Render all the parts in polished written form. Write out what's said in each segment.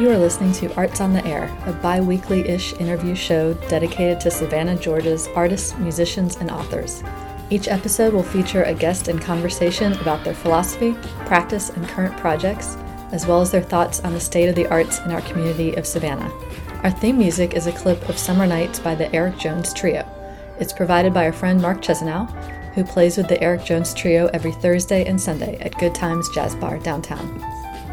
You are listening to Arts on the Air, a bi-weekly-ish interview show dedicated to Savannah, Georgia's artists, musicians, and authors. Each episode will feature a guest in conversation about their philosophy, practice, and current projects, as well as their thoughts on the state of the arts in our community of Savannah. Our theme music is a clip of Summer Nights by the Eric Jones Trio. It's provided by our friend Mark Chesanow, who plays with the Eric Jones Trio every Thursday and Sunday at Good Times Jazz Bar downtown.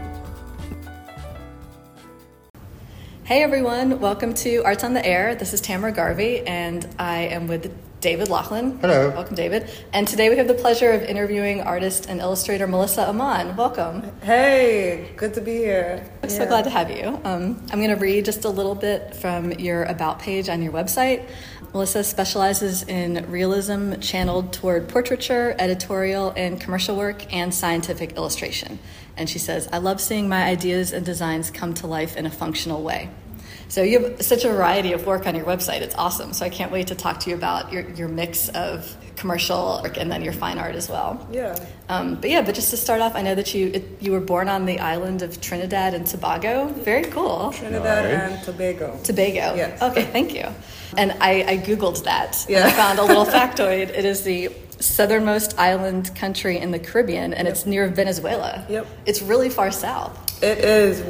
Hey everyone, welcome to Arts on the Air. This is Tamara Garvey, and I am with David Laughlin. Hello. Welcome, David. And today we have the pleasure of interviewing artist and illustrator Melissa Aman. Welcome. Hey, good to be here. I'm so glad to have you. I'm going to read just a little bit from your About page on your website. Melissa specializes in realism channeled toward portraiture, editorial, and commercial work, and scientific illustration. And she says, I love seeing my ideas and designs come to life in a functional way. So you have such a variety of work on your website. It's awesome. So I can't wait to talk to you about your mix of commercial work and then your fine art as well. Yeah. But just to start off, I know that you were born on the island of Trinidad and Tobago. Very cool. Trinidad and Tobago. Tobago. Yes. Okay, thank you. And I Googled that. Yeah. And I found a little factoid. It is the southernmost island country in the Caribbean, and it's near Venezuela. Yep. It's really far south. It is.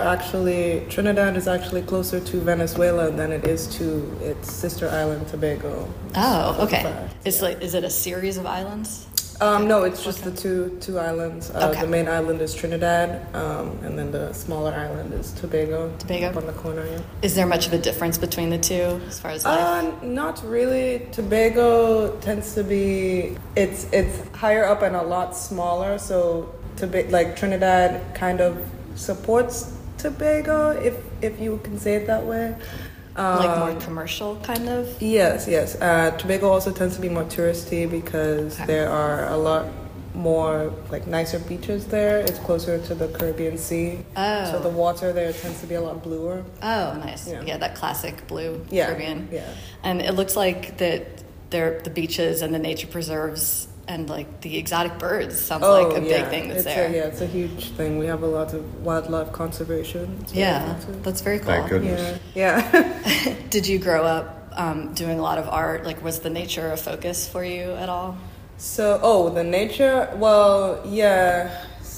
Trinidad is actually closer to Venezuela than it is to its sister island, Tobago. Oh, okay. Is it a series of islands? No, it's just the two islands. Okay. The main island is Trinidad, and then the smaller island is Tobago. Up on the corner, yeah. Is there much of a difference between the two as far as life? Not really. Tobago tends to be it's higher up and a lot smaller. So Trinidad kind of supports Tobago, if you can say it that way. Like more commercial, kind of? Yes. Tobago also tends to be more touristy because there are a lot more nicer beaches there. It's closer to the Caribbean Sea. Oh. So the water there tends to be a lot bluer. Oh, nice. Yeah, that classic blue Yeah. Caribbean. Yeah. And it looks like that the beaches and the nature preserves and the exotic birds sounds like a big thing that's there. It's a huge thing. We have a lot of wildlife conservation. That's very cool. Thank goodness. Yeah. Did you grow up doing a lot of art? Was the nature a focus for you at all? So, the nature, well, yeah.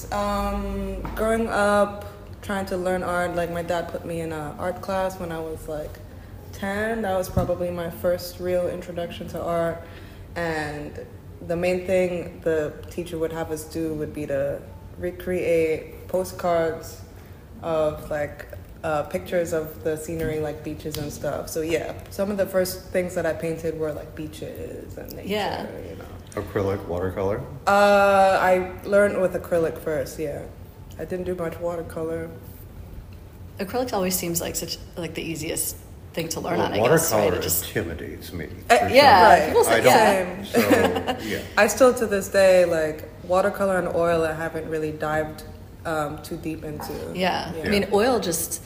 Growing up, trying to learn art, my dad put me in an art class when I was 10. That was probably my first real introduction to art. And the main thing the teacher would have us do would be to recreate postcards of pictures of the scenery, beaches and stuff. So yeah, some of the first things that I painted were beaches and nature. Yeah. Acrylic, watercolor? I learned with acrylic first. Yeah, I didn't do much watercolor. Acrylic always seems like the easiest thing to learn on. I guess, watercolor right? intimidates me. Right. People say Same. So, yeah. I still to this day watercolor and oil. I haven't really dived too deep into. Yeah. I mean, oil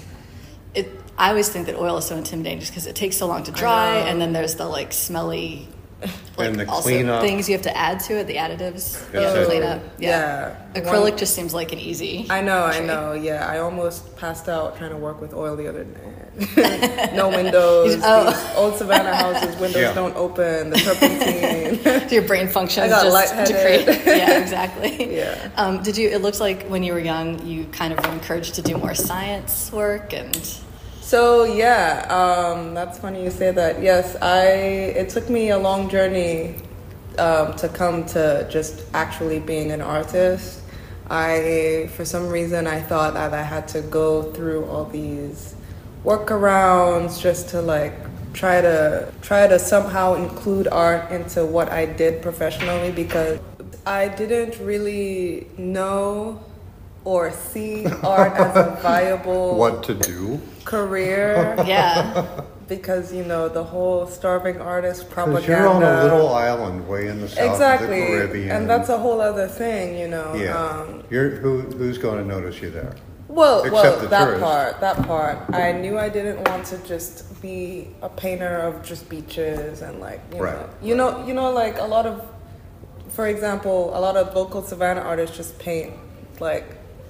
I always think that oil is so intimidating just because it takes so long to dry, and then there's the smelly, and the also cleanup. things you have to add to it, the additives you Yes, have to I clean do. up. Yeah. Acrylic just seems like an easy. I know. Yeah, I almost passed out trying to work with oil the other day. No windows. These old Savannah houses, windows don't open. The turpentine. Your brain functions I got just to create. lightheaded. Yeah, exactly. Yeah. It looks like when you were young, you kind of were encouraged to do more science work and. So yeah, that's funny you say that. Yes, it took me a long journey to come to just actually being an artist. For some reason, I thought that I had to go through all these workarounds just to try to somehow include art into what I did professionally, because I didn't really know or see art as a viable what to do career. Yeah. Because the whole starving artist propaganda. Because you're on a little island way in the south of the Caribbean, and that's a whole other thing. Yeah. Who's going to notice you there? Well, Except the that tourists. part. I knew I didn't want to just be a painter of just beaches and you know, a lot of, for example, a lot of local Savannah artists just paint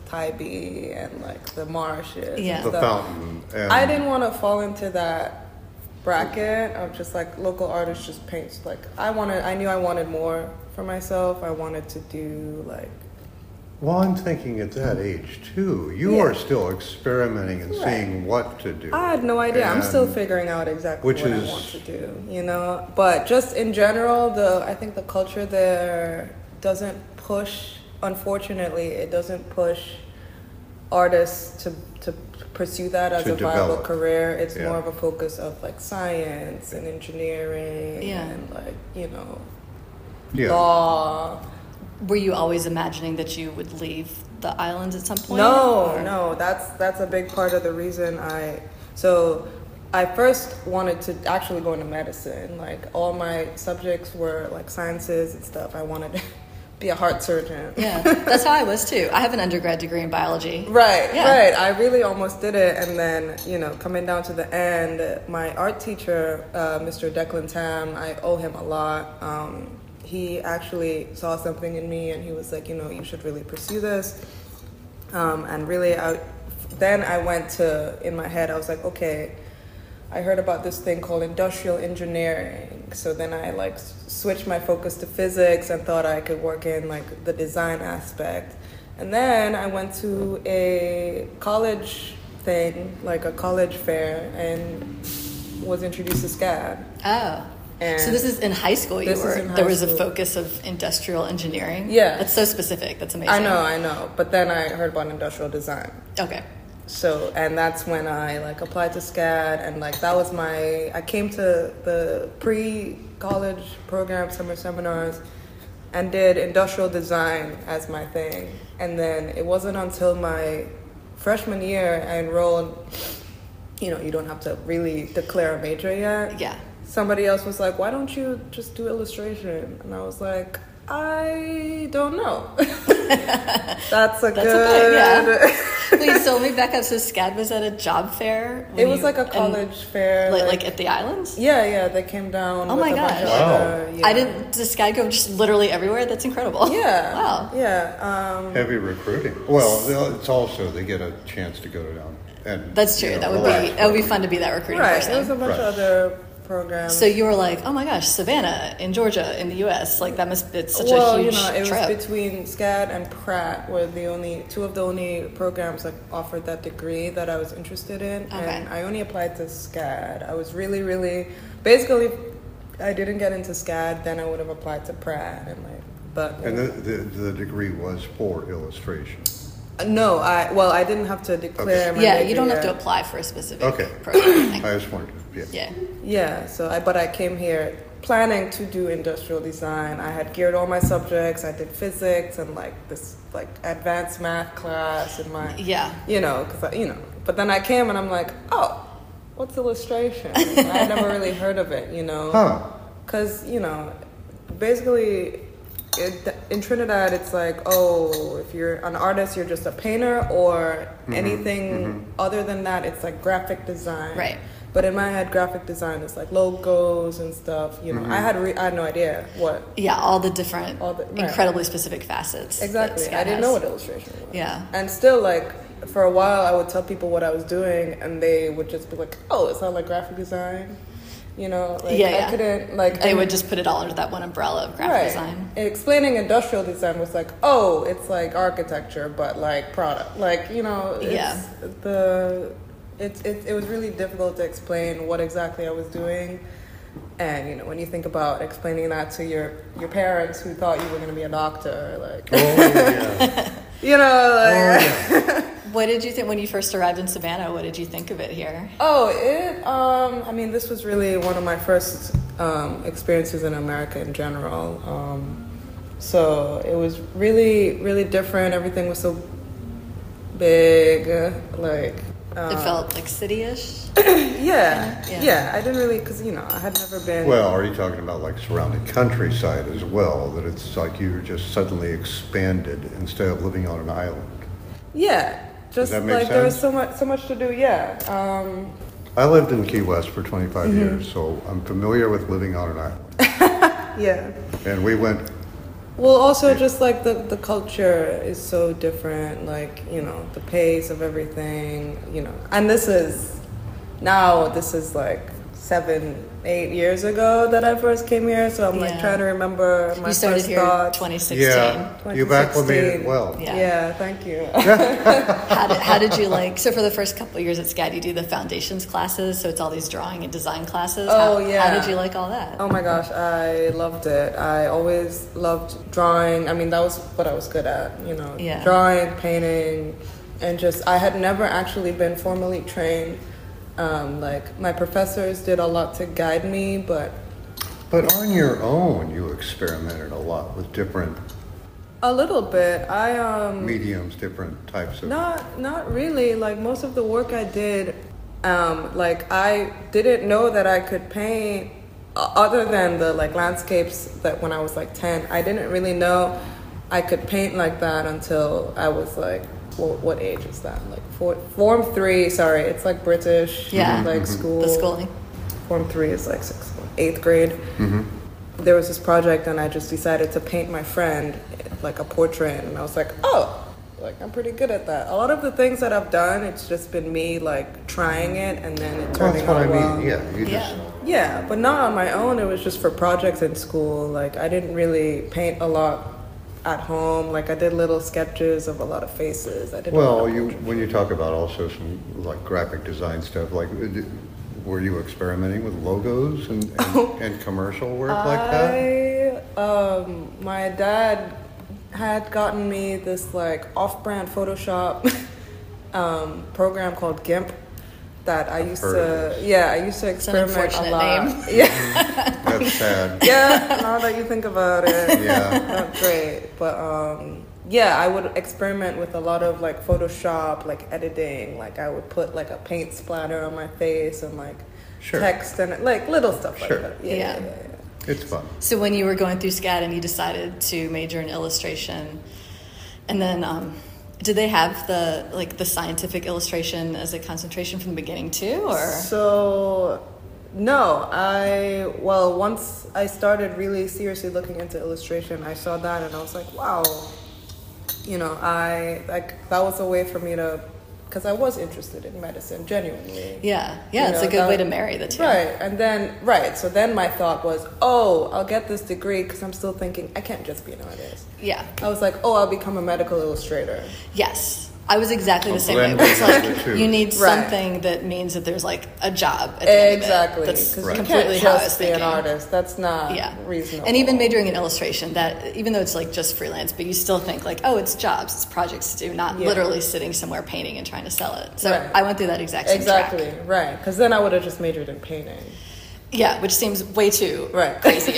Tybee and like the marshes. Yeah. The fountain. And I didn't want to fall into that bracket of just like local artists just paints. Like I knew I wanted more for myself. I wanted to do like. Well, I'm thinking at that age too. You are still experimenting and seeing what to do. I had no idea. I'm still figuring out exactly what I want to do, you know. But just in general, I think the culture there doesn't push. Unfortunately, it doesn't push artists to pursue that as a viable career. It's more of a focus of like science and engineering and like, you know, law. Were you always imagining that you would leave the islands at some point? No, that's a big part of the reason I first wanted to actually go into medicine. Like all my subjects were like sciences and stuff. I wanted to be a heart surgeon. Yeah, that's how I was too. I have an undergrad degree in biology. Right. I really almost did it, and then, you know, coming down to the end, my art teacher, Mr. Declan Tam, I owe him a lot. He actually saw something in me, and he was like, you know, you should really pursue this. And really, then I went to, in my head, I was like, okay, I heard about this thing called industrial engineering. So then I like switched my focus to physics and thought I could work in like the design aspect. And then I went to a college thing, like a college fair, and was introduced to SCAD. Oh. And so this is in high school. There was a focus of industrial engineering. Yeah, that's so specific. That's amazing. I know. But then I heard about industrial design. Okay. So, and that's when I like applied to SCAD, and like that was I came to the pre-college program, summer seminars, and did industrial design as my thing. And then it wasn't until my freshman year I enrolled. You know, you don't have to really declare a major yet. Yeah. Somebody else was like, why don't you just do illustration? And I was like, I don't know. That's good... okay, yeah. Wait, so let me back up. So SCAD was at a job fair? It was like a college fair. Like at the islands? Yeah, they came down. Oh my gosh. Wow. Does SCAD go just literally everywhere? That's incredible. Yeah. Wow. Yeah. Heavy recruiting. Well, it's also, they get a chance to go down. And, that's true. That would be fun to be that recruiting person. There was a bunch of other programs. So you were like, oh my gosh, Savannah in Georgia in the U.S. Like that it's such a huge it trip. was between SCAD and Pratt were two of the only programs that offered that degree that I was interested in. Okay. And I only applied to SCAD. I was really, really basically, if I didn't get into SCAD, then I would have applied to Pratt and the degree was for illustration. No, I didn't have to declare. Okay. Yeah, you don't have to apply for a specific program. I just wondered. Yeah. So I came here planning to do industrial design. I had geared all my subjects. I did physics and like this like advanced math class in my But then I came and I'm like, oh, what's illustration? I had never really heard of it, you know. Because basically. In Trinidad, it's like, oh, if you're an artist, you're just a painter, or anything other than that, it's like graphic design. Right. But in my head, graphic design is like logos and stuff. You know, I had no idea what. Yeah, all the different, incredibly specific facets. Exactly. I didn't know what illustration was. Yeah. And still, like, for a while, I would tell people what I was doing, and they would just be like, oh, it's not like graphic design. You know, like I couldn't they would just put it all under that one umbrella of graphic design. Explaining industrial design was like, oh, it's like architecture, but like product, like it was really difficult to explain what exactly I was doing, and when you think about explaining that to your parents who thought you were going to be a doctor, like, What did you think when you first arrived in Savannah? What did you think of it here? This was really one of my first experiences in America in general. So it was really, really different. Everything was so big, it felt like city-ish? Yeah. I didn't really, because, I had never been... Well, are you talking about, like, surrounding countryside as well, that it's like you were just suddenly expanded instead of living on an island? Yeah. Just like sense? There was so much to do, I lived in Key West for 25 years, so I'm familiar with living on an island. Yeah. And we went Well, also just like the culture is so different, like, you know, the pace of everything, you know. And this is like 7-8 years ago that I first came here, so I'm like trying to remember my you started first here thoughts. 2016. Yeah, you've acclimated well. Yeah, thank you. How did you like, so for the first couple of years at SCAD, you do the foundations classes, so it's all these drawing and design classes. How did you like all that? Oh my gosh, I loved it. I always loved drawing. I mean, that was what I was good at, you know, drawing, painting, and just, I had never actually been formally trained. Like, my professors did a lot to guide me, but on your own, you experimented a lot with different... A little bit. Mediums, different types of... Not really. Like, most of the work I did, like, I didn't know that I could paint, other than the, like, landscapes that when I was, like, 10. I didn't really know I could paint like that until I was, like... Well, what age is that? Like Form 3, sorry. It's like British, like school. The schooling. Form 3 is like 8th grade. Mm-hmm. There was this project and I just decided to paint my friend like a portrait. And I was like, oh, like I'm pretty good at that. A lot of the things that I've done, it's just been me like trying it and then it turning out well. That's what I mean. Yeah, but not on my own. It was just for projects in school. Like I didn't really paint a lot at home. Like I did little sketches of a lot of faces. I did. Well, when you talk about also some like graphic design stuff, like were you experimenting with logos and commercial work like that? My dad had gotten me this like off-brand Photoshop program called GIMP that I used to experiment a lot. Name. Yeah. That's sad. Yeah, now that you think about it. Yeah. Not great. But I would experiment with a lot of like Photoshop, like editing. Like I would put like a paint splatter on my face and like text and like little stuff like that. Yeah. It's fun. So when you were going through SCAD and you decided to major in illustration, and then did they have the scientific illustration as a concentration from the beginning too, or? So, no. Once I started really seriously looking into illustration, I saw that and I was like, wow. You know, that was a way for me to, because I was interested in medicine, genuinely. Yeah, it's a good way to marry the two. Right, and then, so then my thought was, I'll get this degree, because I'm still thinking, I can't just be an artist. Yeah. I was like, I'll become a medical illustrator. Yes. I was exactly the same way. It's like, you need something that means that there's like a job at the end of it. Exactly. That's completely how I was thinking. Be an artist. That's not reasonable. And even majoring in illustration, that even though it's like just freelance, but you still think like, it's jobs, it's projects to do, not literally sitting somewhere painting and trying to sell it. So I went through that exact same track. Right. Because then I would have just majored in painting. Yeah, which seems way too crazy.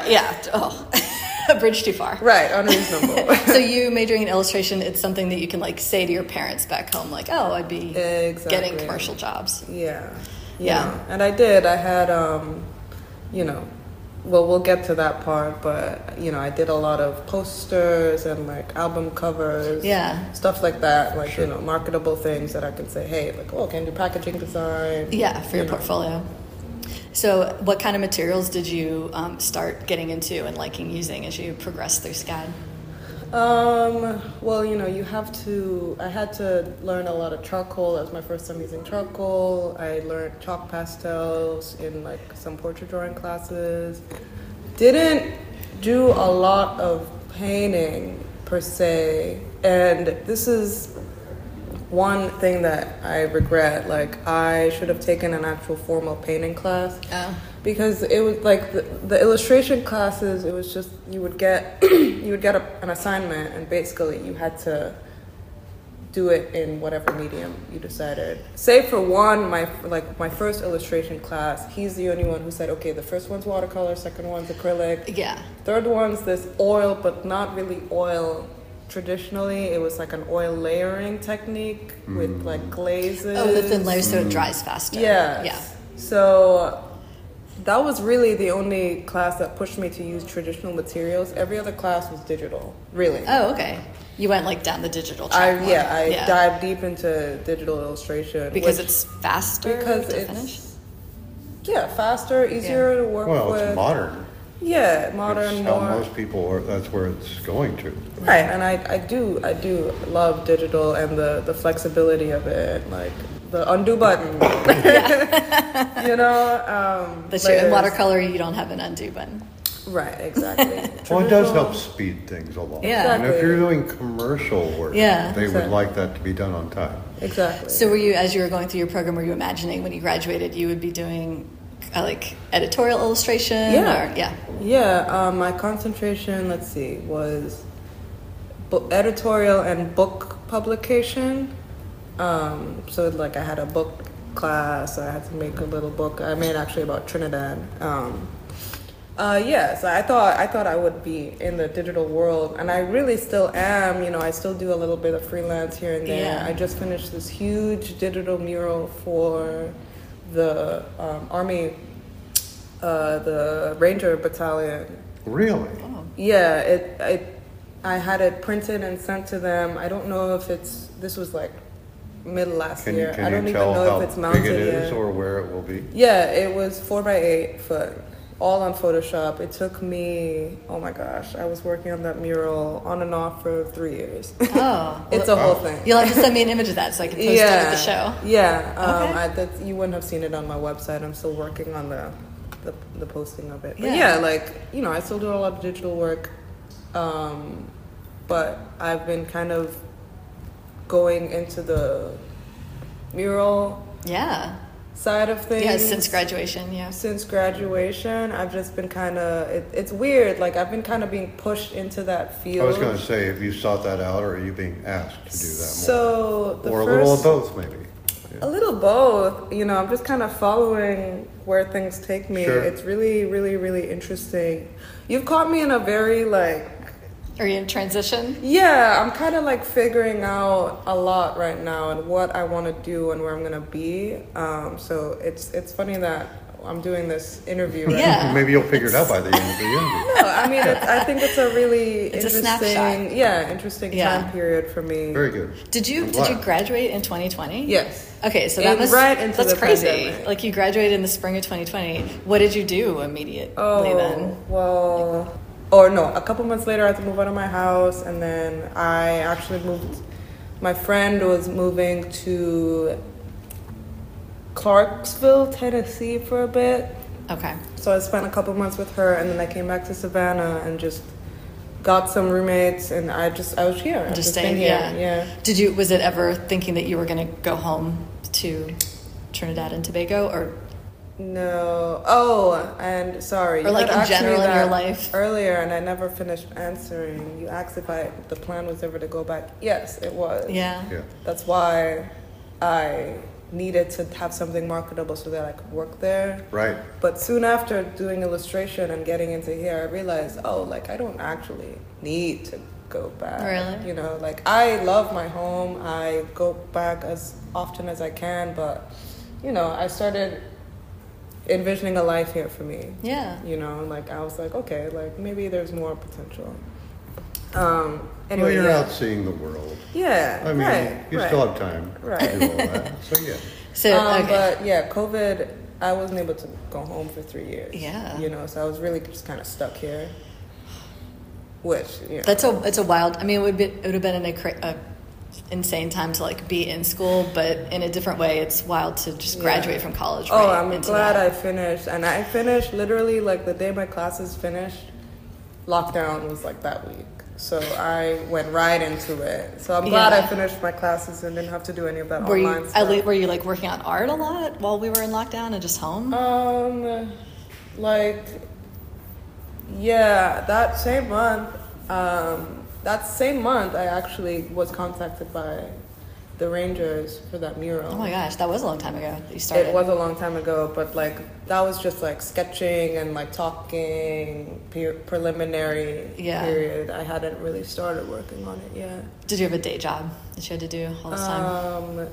A bridge too far. Right, unreasonable. So you majoring in illustration, it's something that you can like say to your parents back home, like, I'd be getting commercial jobs. Yeah. And I did. I had, we'll get to that part, but, I did a lot of posters and like album covers. Yeah. Stuff like that, like, marketable things that I can say, hey, like, can do packaging design. Yeah, for your portfolio. So what kind of materials did you start getting into and liking using as you progressed through SCAD? I had to learn a lot of charcoal. That was my first time using charcoal. I learned chalk pastels in like some portrait drawing classes. Didn't do a lot of painting per se. And this is one thing that I regret. Like I should have taken an actual formal painting class. Because it was like the illustration classes, it was just you would get an assignment and basically you had to do it in whatever medium you decided. Say for one, my first illustration class, he's the only one who said, okay, the first one's watercolor, second one's acrylic. Yeah. Third one's this oil, but not really oil. Traditionally, it was like an oil layering technique with like glazes. Oh, the thin layers so it dries faster. Yeah. So that was really the only class that pushed me to use traditional materials. Every other class was digital, really. Oh, okay. You went like down the digital track. I dived deep into digital illustration. Because it's faster to finish? Yeah, faster, easier to work with. Well, it's modern. Yeah, modern, It's more. how most people are, that's where it's going to. Right, and I do love digital and the flexibility of it, like the undo button. You know, That's true. In watercolor, you don't have an undo button. Right, exactly. Well, it does help speed things along. Yeah. And if you're doing commercial work, Yeah. they would Exactly. like that to be done on time. Exactly. So were you, as you were going through your program, were you imagining when you graduated you would be doing like editorial illustration? Yeah. Or, yeah. Yeah, my concentration, let's see, was editorial and book publication. So like I had a book class, I had to make a little book. I made actually about Trinidad. So I thought I would be in the digital world, and I really still am. You know, I still do a little bit of freelance here and there. Yeah. I just finished this huge digital mural for the Army, the Ranger Battalion. Really? Oh. Yeah, I had it printed and sent to them. I don't know if this was like mid last Can year. I you don't even tell know how if it's mounted big it is yet. or where it will be? Yeah, it was 4x8 foot, all on Photoshop. It took me, oh my gosh, I was working on that mural on and off for 3 years. Oh. It's a whole thing. You'll have to send me an image of that so I can post it at the show. Yeah, Okay. you wouldn't have seen it on my website. I'm still working on the posting of it. But Yeah. yeah, like, you know, I still do a lot of digital work, but I've been kind of going into the mural Yeah. side of things. Yeah, since graduation, yeah. Since graduation, I've just been kind of, it's weird, like I've been kind of being pushed into that field. I was going to say, have you sought that out or are you being asked to do that more? So the Or a first, little of both, maybe. A little both. You know, I'm just kind of following where things take me. Sure. It's really, really, really interesting. You've caught me in a very like, Are you in transition? yeah, I'm kind of like figuring out a lot right now and what I want to do and where I'm gonna be. So it's funny that I'm doing this interview right Yeah. now. Maybe you'll figure it out by the end of the interview. No, I mean, I think it's a really It's a interesting, snapshot. interesting Yeah. time period for me. Very good. Did you I'm did you glad. graduate in 2020? Yes. Okay, so that was Right into that's the crazy. pandemic. Like you graduated in the spring of 2020. What did you do immediately then? Well, or no, a couple months later I had to move out of my house, and then I actually moved. My friend was moving to Clarksville, Tennessee for a bit. Okay. So I spent a couple months with her, and then I came back to Savannah and just got some roommates, and I was here. I've Just been staying, here. yeah. Was it ever thinking that you were going to go home to Trinidad and Tobago, or No. Oh, and sorry. Or, you like, had in asked me general in your that life? earlier, and I never finished answering. You asked if the plan was ever to go back. Yes, it was. yeah? Yeah. That's why I needed to have something marketable so that I could work there. Right. But soon after doing illustration and getting into here, I realized, oh, like I don't actually need to go back. Really? You know, like I love my home. I go back as often as I can, but you know, I started envisioning a life here for me. Yeah. You know, like I was like, okay, like maybe there's more potential. Anyway, Well, you're yeah. out seeing the world. Yeah. I mean, right, you right. still have time Right. to do all that. So, yeah. So okay. But yeah, COVID, I wasn't able to go home for 3 years. Yeah. You know, so I was really just kind of stuck here. Which, you know. It's a wild. I mean, it would have been a insane time to like be in school, but in a different way, it's wild to just graduate Yeah. from college. Oh, right I'm into glad that. I finished. And I finished literally like the day my classes finished, lockdown was like that week. So I went right into it. So I'm glad Yeah. I finished my classes and didn't have to do any of that Were online you stuff. were you like working on art a lot while we were in lockdown and just home? Like, yeah, that same month, I actually was contacted by the Rangers for that mural. Oh my gosh, that was a long time ago that you started. It was a long time ago, but like that was just like sketching and like talking preliminary Yeah. period. I hadn't really started working on it yet. Did you have a day job that you had to do all this time?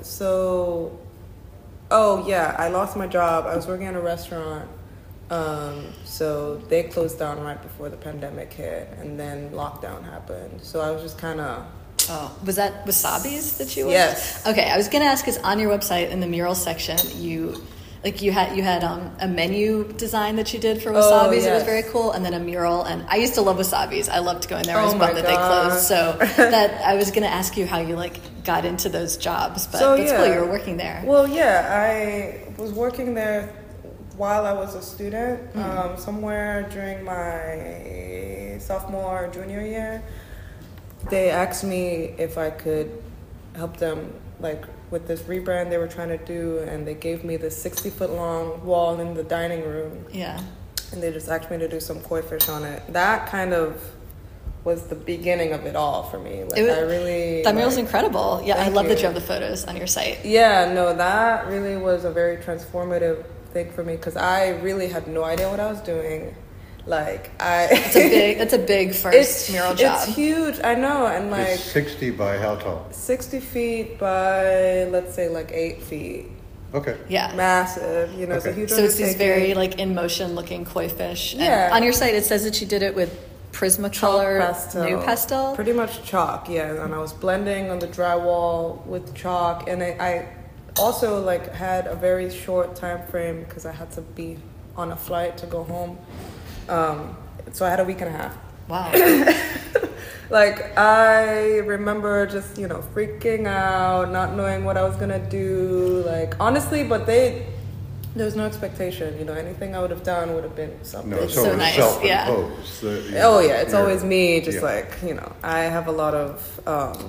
Oh yeah, I lost my job. I was working at a restaurant. So they closed down right before the pandemic hit, and then lockdown happened. So I was just kind of. Oh, was that Wasabi's that you worked? Yes. Okay, I was gonna ask because on your website in the mural section, Like you had a menu design that you did for Wasabi's. Yes. It was very cool, and then a mural. And I used to love Wasabi's. I loved going there. I was Oh bummed my that they closed. gosh. So that I was going to ask you how you like got into those jobs, but So, that's yeah. cool. You were working there. Well, yeah, I was working there while I was a student, somewhere during my sophomore or junior year. They asked me if I could help them, like, with this rebrand they were trying to do, and they gave me this 60-foot long wall in the dining room, Yeah. and they just asked me to do some koi fish on it. That kind of was the beginning of it all for me. Like, I really... That mural's like, incredible. Yeah, I thank love that you. you have the photos on your site. Yeah, no, that really was a very transformative thing for me, because I really had no idea what I was doing. Like, That's a big first mural job. It's huge, I know, and like It's 60 by how tall? 60 feet by, let's say, like 8 feet. Okay. Yeah. Massive, you know, it's a Okay. huge So it's these undertaking. very like in motion looking koi fish. And Yeah. on your site it says that you did it with Prismacolor new pastel. Pretty much chalk, yeah. And I was blending on the drywall with chalk, and I also like had a very short time frame because I had to be on a flight to go home. So I had a week and a half. Wow. Like, I remember just, you know, freaking out, not knowing what I was gonna do. Like, honestly, but there was no expectation. You know, anything I would have done would have been something. No, it's So always nice, self-imposed. Oh yeah, it's You're- always me. Just yeah. like, you know, I have a lot of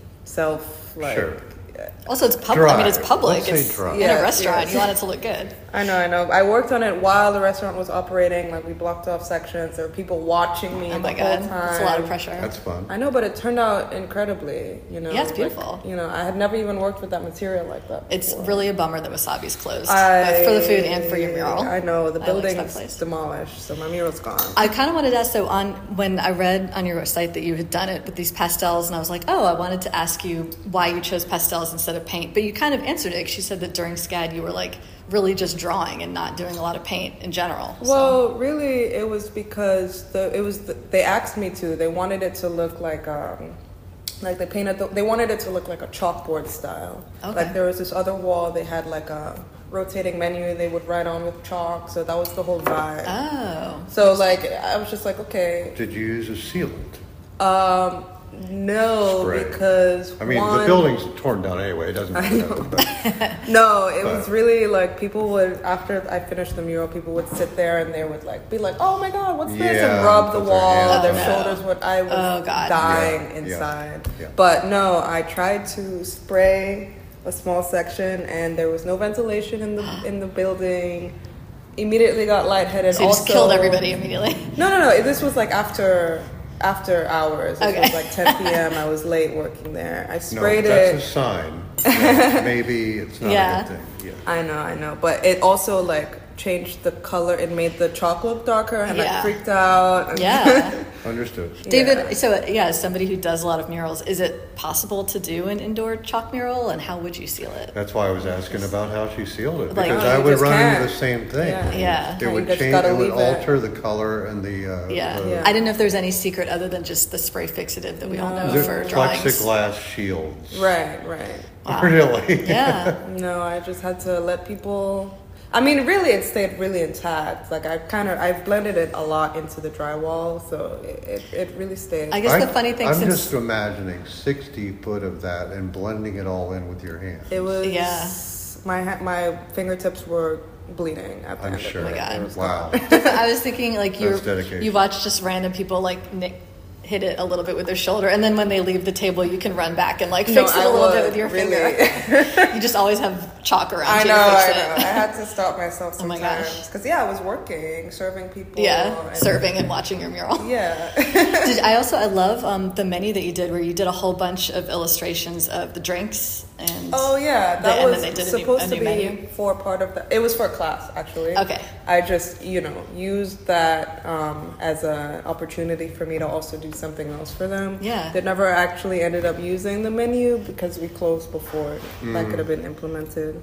self like. Sure. Also, it's public. I mean, it's Dry. public. Let's say It's dry. in Yes, a restaurant. yes. You want it to look good. I know. I worked on it while the restaurant was operating. Like, we blocked off sections. There were people watching me Oh the my whole god, time. that's a lot of pressure. That's fun. I know, but it turned out incredibly. You know. Yeah, it's like, beautiful. you know, I had never even worked with that material like that. It's before. really a bummer that Wasabi's closed, both for the food and for your mural. I know the I like that building's place. demolished, so my mural's gone. I kind of wanted to ask, so when I read on your site that you had done it with these pastels, and I was like, oh, I wanted to ask you why you chose pastels instead of paint, but you kind of answered it. She said that during SCAD you were like really just drawing and not doing a lot of paint in general. So. Well, really, it was because they asked me to. They wanted it to look like they painted. They wanted it to look like a chalkboard style. Okay. Like, there was this other wall. They had like a rotating menu they would write on with chalk. So that was the whole vibe. Oh. So like, I was just like, okay. Did you use a sealant? No, Spray. because I mean, one, the building's torn down anyway. It doesn't matter. But No, it was But- really like, people would, after I finished the mural, people would sit there and they would like be like, "Oh my God, what's this?" Yeah, and rub the put their wall. hands Their on it. shoulders would. I was Oh, God. dying Yeah, inside. yeah. But no, I tried to spray a small section, and there was no ventilation in the building. Immediately got lightheaded. So you just killed everybody immediately. No. This was like after hours. It Okay. was like 10 p.m. I was late working there. I no, sprayed that's it. a sign. that maybe it's not Yeah. a good thing. Yeah. I know, but it also like changed the color. It made the chalk look darker, and Yeah. I freaked out. Yeah. Understood. David, Yeah. so yeah, as somebody who does a lot of murals, is it possible to do an indoor chalk mural, and how would you seal it? That's why I was asking about how she sealed it, Like- because No, I you would just run can't. into the same thing. Yeah. Yeah. It You would just change. gotta It would leave it. alter the color and the. Yeah. Yeah. I didn't know if there's any secret other than just the spray fixative that we all know The for drawings. plexiglass shields. Right. Wow. Really? Yeah. No, I just had to let people. I mean, really, it stayed really intact. Like, I've blended it a lot into the drywall, so it really stayed. I guess the funny thing, I'm since just imagining 60 foot of that and blending it all in with your hands. It was. Yeah. My fingertips were bleeding at the I'm end sure. of Oh it. my God. It was Wow. I was thinking like That's dedication. you watch just random people like hit it a little bit with their shoulder, and then when they leave the table, you can run back and like fix No, it I a little bit would, with your really. finger. You just always have chalk around I you know. to fix I it. had to stop myself Oh my sometimes gosh. because I was working, serving people. Yeah, and- serving and watching your mural. Yeah. I love the menu that you did, where you did a whole bunch of illustrations of the drinks and Oh yeah, that and was then they did supposed a to new be menu. for part of the. It was for a class actually. Okay. I just used that as an opportunity for me to also do something else for them. Yeah. They never actually ended up using the menu because we closed before that could have been implemented.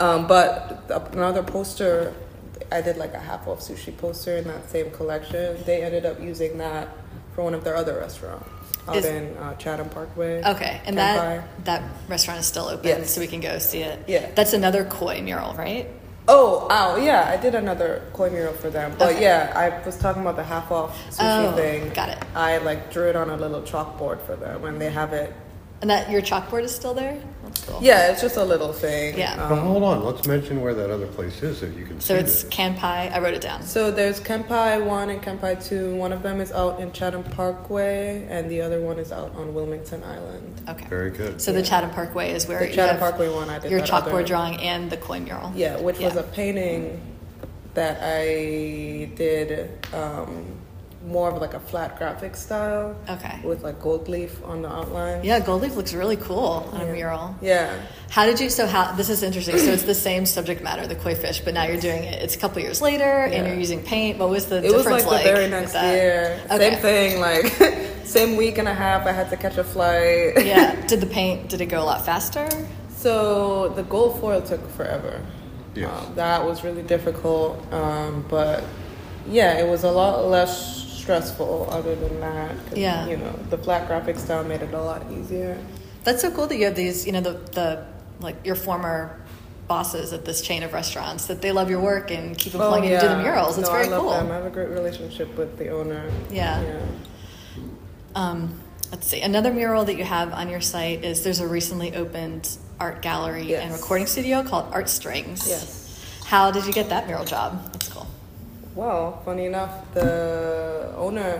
But another poster, I did like a half off sushi poster in that same collection. They ended up using that for one of their other restaurants out Is- in Chatham Parkway. Okay, and Kenpai. that restaurant is still open, Yes. so we can go see it. Yeah. That's another koi mural, right? Yeah, I did another koi mural for them. But Okay. yeah, I was talking about the half off sushi thing. Got it. I like drew it on a little chalkboard for them, and they have it. And that your chalkboard is still there? That's cool. Yeah, it's just a little thing. Yeah. But hold on, let's mention where that other place is so you can see So it's it. Kanpai. I wrote it down. So there's Kanpai 1 and Kanpai 2. One of them is out in Chatham Parkway, and the other one is out on Wilmington Island. Okay. Very good. So the Chatham Parkway is where The you Chatham have Parkway one, I did your that chalkboard other- drawing and the koi mural. Yeah, which was Yeah. a painting that I did more of like a flat graphic style Okay. with like gold leaf on the outline. Yeah, gold leaf looks really cool on a Yeah. mural. Yeah. This is interesting. So it's the same subject matter, the koi fish, but now you're doing it. It's a couple years later and Yeah. you're using paint. What was the It was difference like the very with next that? year. Okay. Same thing, like same week and a half I had to catch a flight. Yeah. Did it go a lot faster? So the gold foil took forever. Yes. That was really difficult. But yeah, it was a lot less stressful other than that. 'Cause, Yeah. You know, the flat graphic style made it a lot easier. That's so cool that you have these, the like your former bosses at this chain of restaurants, that they love your work and keep employing you to do the murals. It's no, very I love cool. them. I have a great relationship with the owner. Yeah. Let's see. Another mural that you have on your site is there's a recently opened art gallery Yes. and recording studio called Art Strings. Yes. How did you get that mural job? That's cool. Well, funny enough, the owner,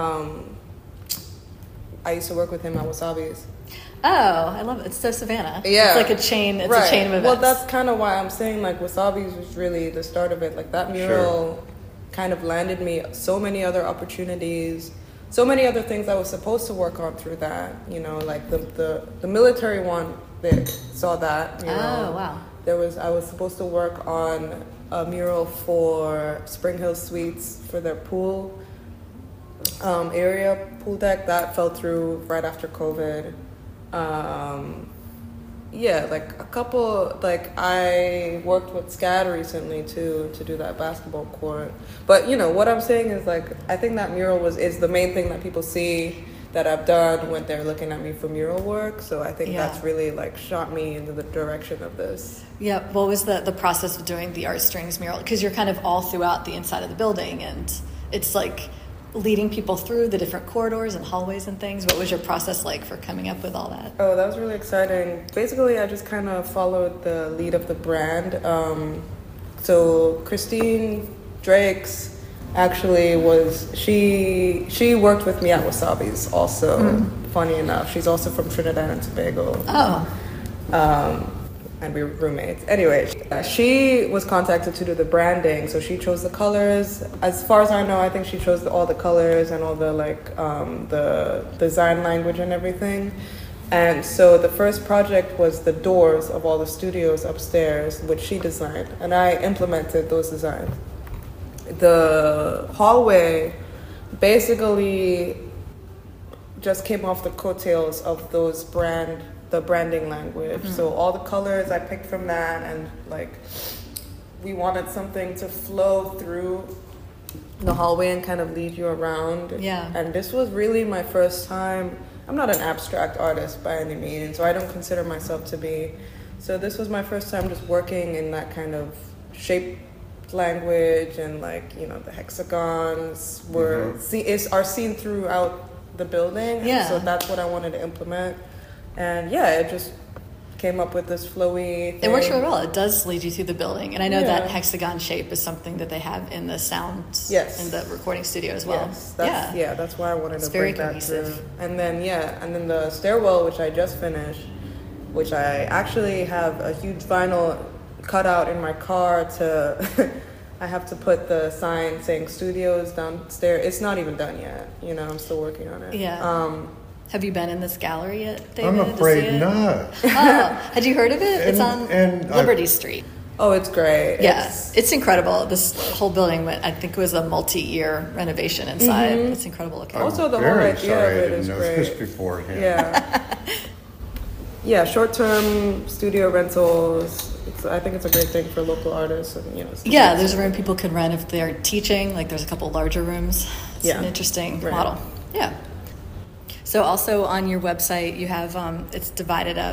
I used to work with him at Wasabi's. Oh, I love it. It's so Savannah. Yeah. It's like a chain. It's Right. a chain of events. Well, that's kind of why I'm saying like Wasabi's was really the start of it. Like that mural kind of landed me so many other opportunities, so many other things I was supposed to work on through that. You know, like the military one that saw that. You know, Oh, wow. I was supposed to work on a mural for Spring Hill Suites for their pool area, pool deck. That fell through right after COVID. Yeah, like a couple, like I worked with SCAD recently too to do that basketball court. But you know what I'm saying is like I think that mural is the main thing that people see that I've done when they're looking at me for mural work. So I think Yeah. that's really like shot me into the direction of this. Yeah. What was the process of doing the Art Strings mural? Because you're kind of all throughout the inside of the building, and it's like leading people through the different corridors and hallways and things. What was your process like for coming up with all that? Oh, that was really exciting. Basically, I just kind of followed the lead of the brand. So Christine Drakes actually she worked with me at Wasabi's also. Funny enough, she's also from Trinidad and Tobago. Oh, And we were roommates. Anyway, she was contacted to do the branding, so she chose the colors. As far as I know, I think she chose all the colors and all the the design language and everything. And so the first project was the doors of all the studios upstairs, which she designed, and I implemented those designs. The hallway basically just came off the coattails of the branding language. So all the colors I picked from that, and like we wanted something to flow through the hallway and kind of lead you around. Yeah. And this was really my first time. I'm not an abstract artist by any means, so I don't consider myself to be. So this was my first time just working in that kind of shape language, and like, you know, the hexagons are seen throughout the building. And Yeah. so that's what I wanted to implement. And yeah, it just came up with this flowy thing. it works really well. It does lead you through the building, and I know Yeah. that hexagon shape is something that they have in the sound Yes. in the recording studio as well. Yes, that's why I wanted It's to very bring that cohesive. through. And then the stairwell, which I just finished, which I actually have a huge vinyl cutout in my car to. I have to put the sign saying studios downstairs. It's not even done yet. You know, I'm still working on it. Yeah. Have you been in this gallery yet, David? I'm to see afraid it? not. Oh, had you heard of it? It's on and Liberty Street. Oh, it's great. Yes, it's incredible. This whole building, I think it was a multi-year renovation inside. It's incredible looking. Also, the whole Very idea sorry I of it didn't is know great. this beforehand. Yeah. Yeah, short-term studio rentals. I think it's a great thing for local artists. And, you know, Yeah, there's a room people could rent if they're teaching. Like there's a couple larger rooms. It's Yeah. an interesting Right. model. Yeah. So also on your website, you have it's divided up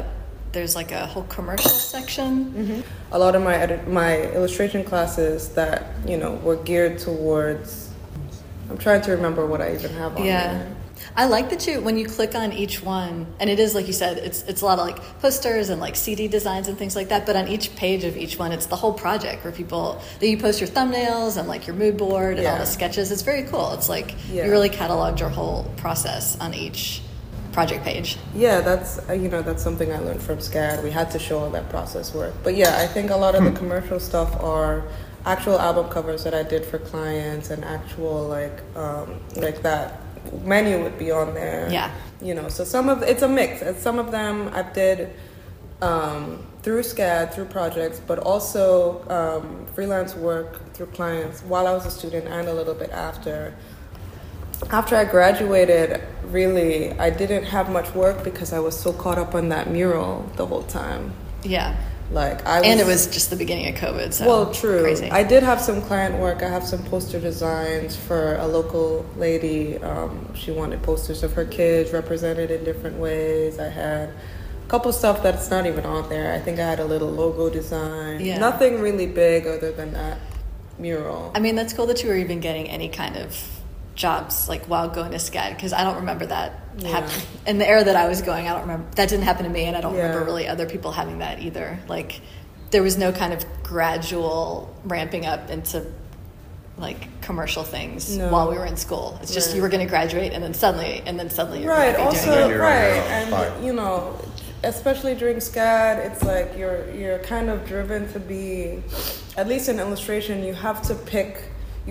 there's like a whole commercial section. A lot of my illustration classes that, you know, were geared towards, I'm trying to remember what I even have on there. I like that when you click on each one, and it is like you said, it's a lot of like posters and like CD designs and things like that, but on each page of each one, it's the whole project where you post your thumbnails and like your mood board and all the sketches. It's very cool. It's like you really cataloged your whole process on each project page. Yeah, that's that's something I learned from SCAD. We had to show all that process work. But yeah, I think a lot of the commercial stuff are actual album covers that I did for clients, and actual like that menu would be on there. Yeah. You know, so it's a mix. And some of them I did through SCAD, through projects, but also freelance work through clients while I was a student and a little bit after. After I graduated, really, I didn't have much work because I was so caught up on that mural the whole time. Yeah. And it was just the beginning of COVID, so well, true. Crazy. I did have some client work. I have some poster designs for a local lady. She wanted posters of her kids represented in different ways. I had a couple stuff that's not even on there. I think I had a little logo design. Yeah. Nothing really big other than that mural. I mean, that's cool that you were even getting any kind of jobs like while going to SCAD, because I don't remember that happening in the era that I was going. I don't remember that didn't happen to me, and I don't remember really other people having that either. Like there was no kind of gradual ramping up into like commercial things while we were in school. It's just you were going to graduate and then suddenly you're right. Doing also it. Right, and you know, especially during SCAD, it's like you're kind of driven to be, at least in illustration, you have to pick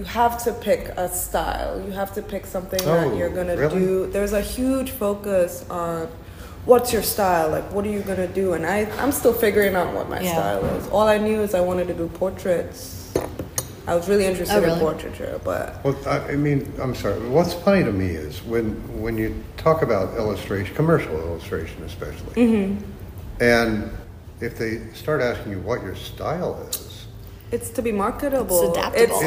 a style. You have to pick something that you're going to do. There's a huge focus on what's your style, like what are you going to do? And I'm still figuring out what my style is. All I knew is I wanted to do portraits. I was really interested in portraiture, but... Well, I mean, I'm sorry. What's funny to me is when you talk about illustration, commercial illustration especially, and if they start asking you what your style is, it's to be marketable. It's adaptable.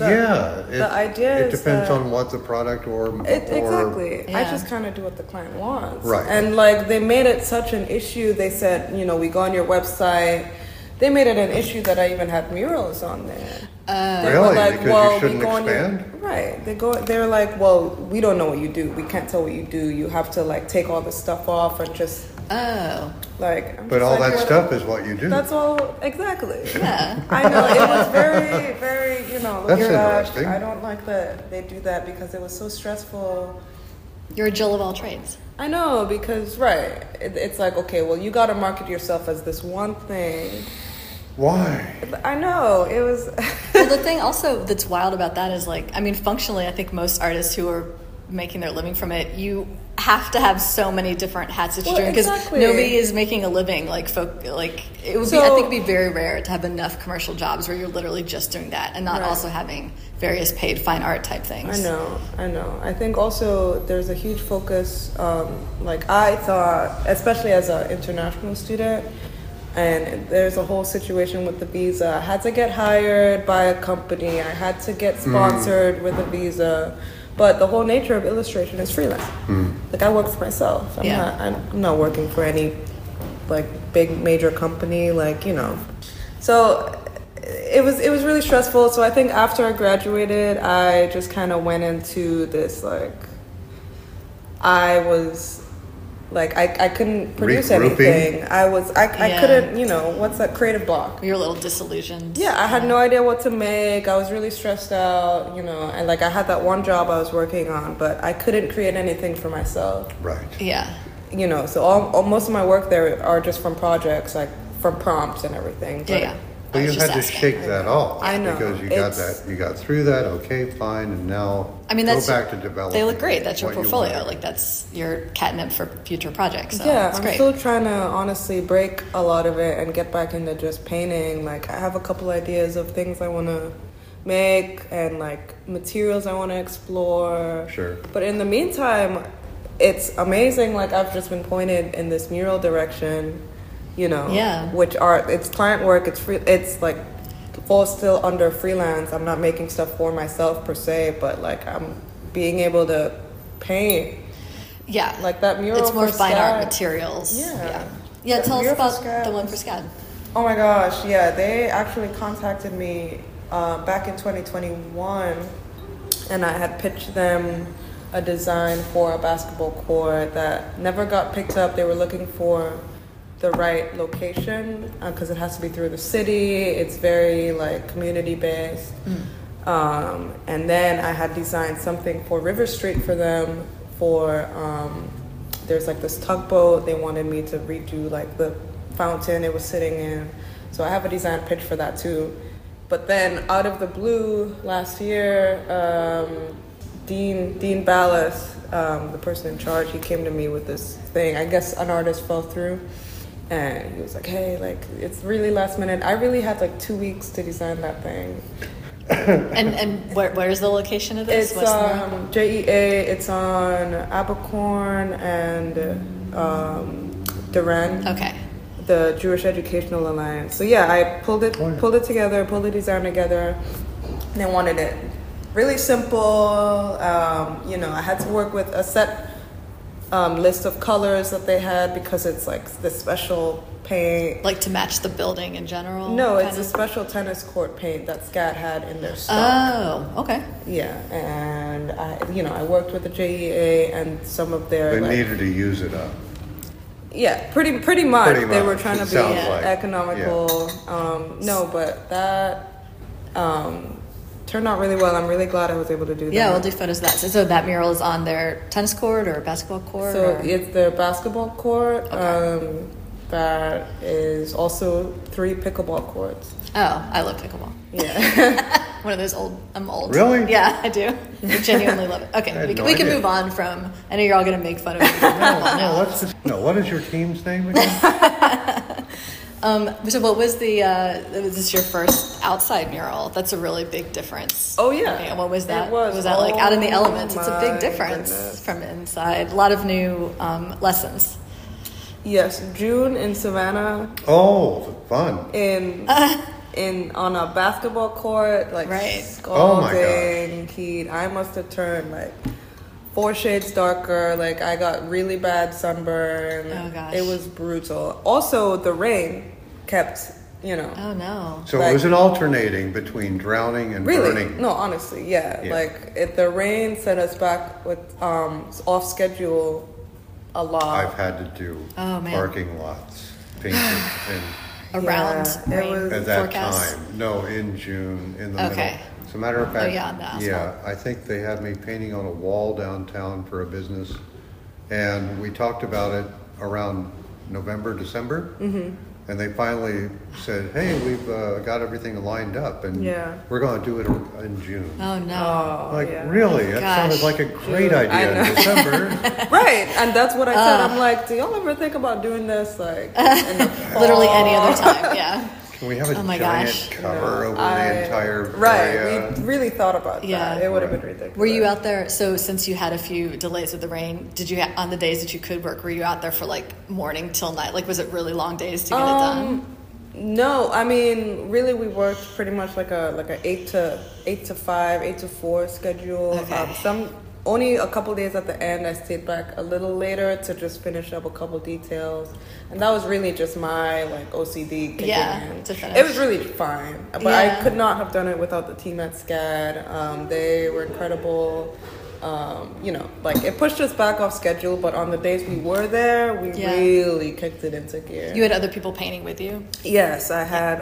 The idea it depends on what the product exactly. Yeah. I just kind of do what the client wants. Right. And like they made it such an issue. They said, you know, we go on your website. They made it an issue that I even had murals on there. Really? Like, because you shouldn't expand? Right. They're like, well, we don't know what you do. We can't tell what you do. You have to like take all the stuff off and just... Oh. Like, but all that stuff is what you do. That's all, exactly. Yeah. I know, it was very, very, you know, that's interesting. I don't like that they do that because it was so stressful. You're a Jill of all trades. I know, because, it's like, okay, well, you got to market yourself as this one thing. Why? I know, it was... Well, the thing also that's wild about that is like, I mean, functionally, I think most artists who are making their living from it, you have to have so many different hats that you're doing, because nobody is making a living I think it'd be very rare to have enough commercial jobs where you're literally just doing that and not also having various paid fine art type things. I know. I think also there's a huge focus, like I thought, especially as an international student, and there's a whole situation with the visa. I had to get hired by a company. I had to get sponsored with a visa. But the whole nature of illustration is freelance. Like I work for myself. I'm not working for any like big major company. Like, you know. So it was really stressful. So I think after I graduated, I just kind of went into this like I was. Like I couldn't produce anything. I couldn't, you know, what's that creative block? You're a little disillusioned. Yeah, I had no idea what to make. I was really stressed out, you know, and like I had that one job I was working on, but I couldn't create anything for myself. Right. Yeah. You know, so all most of my work there are just from projects, like from prompts and everything. But yeah. Well, you had to shake that off. I know. Because you got through that, okay, fine, and now go back to developing. They look great. That's your portfolio. Like that's your catnip for future projects. So yeah, it's I'm great. still trying to honestly break a lot of it and get back into just painting. Like I have a couple ideas of things I want to make and like materials I want to explore. Sure. But in the meantime, it's amazing. Like I've just been pointed in this mural direction. You know, it's client work, it's free, it's like falls still under freelance. I'm not making stuff for myself per se, but like I'm being able to paint. Yeah. Like that mural. It's more for fine SCAD. art materials. Yeah. Yeah, tell us Mural for about SCAD the one was- for SCAD. Oh my gosh, yeah, they actually contacted me back in 2021, and I had pitched them a design for a basketball court that never got picked up. They were looking for the right location because it has to be through the city. It's very like community based. And then I had designed something for River Street for them for there's like this tugboat. They wanted me to redo like the fountain it was sitting in. So I have a design pitch for that too. But then out of the blue last year, Dean Ballas, the person in charge, he came to me with this thing. I guess an artist fell through. And he was like, hey, like, it's really last minute. I really had like 2 weeks to design that thing. And where's the location of this? It's JEA, it's on Abercorn and Duran. Okay. The Jewish Educational Alliance. So yeah, I pulled the design together, and I wanted it really simple. I had to work with a set list of colors that they had because it's like the special paint. Like to match the building in general? No, it's kind a of? special tennis court paint that SCAD had in their stock. Oh, okay. Yeah, and I worked with the JEA and some of their. They needed to use it up. Yeah, pretty much. Pretty They were much, trying to it be sounds like. economical. No, but that turned out really well. I'm really glad I was able to do that. Yeah, we'll do photos of that. So that mural is on their tennis court or basketball court? So or? it's their basketball court. Okay. That is also 3 pickleball courts. Oh, I love pickleball. Yeah. One of those old. I'm old. Really? Yeah, I do. I genuinely love it. I Okay, had we no can idea. move on from. I know you're all going to make fun of me. No, what is your team's name again? So what was was this your first outside mural? That's a really big difference. Oh, yeah. Okay, and what was that? It was. that like out in the Oh, elements? It's a big my difference goodness. from inside. A lot of new lessons. Yes, June in Savannah Oh, fun. on a basketball court, like Right. Oh my scalding heat. I must have turned like 4 shades darker. Like I got really bad sunburn. Oh, gosh. It was brutal. Also, the rain kept, Oh no. So Like- it was an alternating between drowning and really. burning. No, honestly, yeah. Yeah. Like the rain set us back with off schedule a lot. I've had to do Oh, man. parking lots painted Around Yeah, it rain was- at that forecast. time. No, in June, in the Okay. middle. As a matter of fact, yeah, on the asphalt. yeah, I think they had me painting on a wall downtown for a business, and we talked about it around November, December. Mm-hmm. And they finally said, "Hey, we've got everything lined up, and Yeah. we're going to do it in June." Oh no. Oh, Like, yeah. really? That Gosh. sounded like a great Dude, I idea in know. December. Right, and that's what I said. I'm like, do y'all ever think about doing this like in the Literally any fall? other time. Yeah. Can we have a Oh my giant gosh. cover over I- the entire right. area? We really thought about Yeah. that. It would have Right. been ridiculous. Were you out there? So since you had a few delays with the rain, did you on the days that you could work? Were you out there for like morning till night? Like was it really long days to get it done? No, I mean, really, we worked pretty much like a 8 to 5, 8 to 4 schedule. Okay. Only a couple days at the end, I stayed back a little later to just finish up a couple details, and that was really just my like OCD kicking Yeah, in. to finish. It was really fine, but Yeah. I could not have done it without the team at SCAD. They were incredible. Like it pushed us back off schedule, but on the days we were there, we Yeah. really kicked it into gear. You had other people painting with you. Yes, I had